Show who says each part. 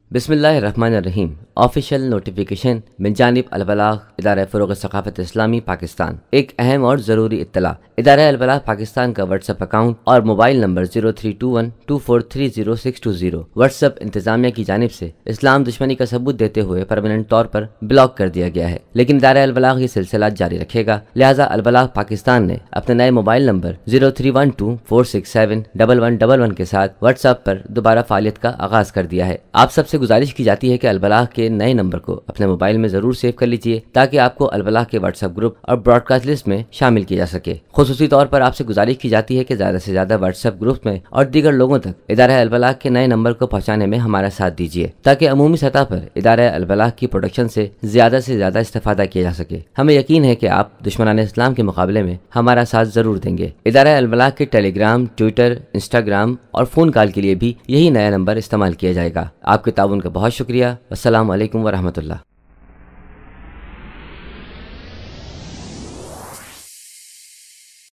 Speaker 1: بسم اللہ الرحمن الرحیم۔ آفیشیل نوٹیفیکیشن من جانب البلاغ ادارہ فروغ ثقافت اسلامی پاکستان۔ ایک اہم اور ضروری اطلاع، ادارہ البلاغ پاکستان کا واٹس ایپ اکاؤنٹ اور موبائل نمبر 032124300620 واٹس ایپ انتظامیہ کی جانب سے اسلام دشمنی کا ثبوت دیتے ہوئے پرماننٹ طور پر بلاک کر دیا گیا ہے، لیکن ادارہ البلاغ یہ سلسلہ جاری رکھے گا، لہٰذا البلاغ پاکستان نے اپنے نئے موبائل نمبر 031246711111 کے ساتھ واٹس ایپ پر دوبارہ فعالیت کا آغاز کر دیا ہے۔ آپ سب سے گزارش کی جاتی ہے کہ البلاغ کے نئے نمبر کو اپنے موبائل میں ضرور سیو کر لیجئے تاکہ آپ کو البلاغ کے واٹس ایپ گروپ اور براڈ کاسٹ لسٹ میں شامل کیا جا سکے۔ خصوصی طور پر آپ سے گزارش کی جاتی ہے کہ زیادہ سے زیادہ واٹس ایپ گروپ میں اور دیگر لوگوں تک ادارہ البلاغ کے نئے نمبر کو پہنچانے میں ہمارا ساتھ دیجیے تاکہ عمومی سطح پر ادارہ البلاغ کی پروڈکشن سے زیادہ استفادہ کیا جا سکے۔ ہمیں یقین ہے کہ آپ دشمنان اسلام کے مقابلے میں ہمارا ساتھ ضرور دیں گے۔ ادارہ البلاغ کے ٹیلی گرام، ٹویٹر، انسٹاگرام اور فون کال کے لیے بھی یہی نیا نمبر استعمال کیا جائے گا۔ آپ کے تعاون کا بہت شکریہ۔ السلام علیکم ورحمۃ اللہ۔